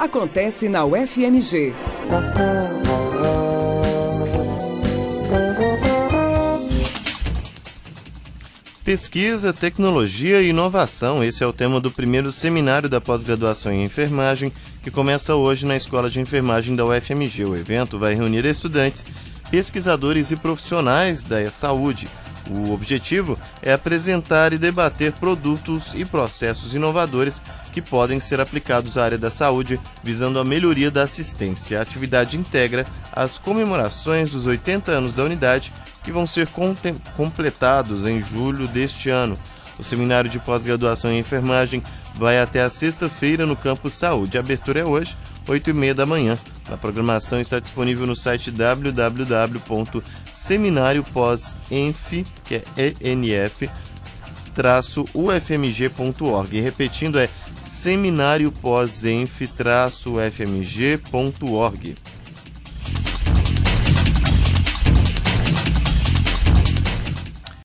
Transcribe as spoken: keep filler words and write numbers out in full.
acontece na U F M G. Pesquisa, tecnologia e inovação. Esse é o tema do primeiro seminário da pós-graduação em enfermagem, que começa hoje na Escola de Enfermagem da U F M G. O evento vai reunir estudantes, pesquisadores e profissionais da saúde. O objetivo é apresentar e debater produtos e processos inovadores que podem ser aplicados à área da saúde, visando a melhoria da assistência. A atividade integra as comemorações dos oitenta anos da unidade, que vão ser completados em julho deste ano. O seminário de pós-graduação em enfermagem vai até a sexta-feira no Campus Saúde. A abertura é hoje, oito e meia da manhã. A programação está disponível no site w w w ponto seminário pós enf, que é E N F, traço U F M G ponto org. E repetindo, é seminário pós enf, traço U F M G ponto org.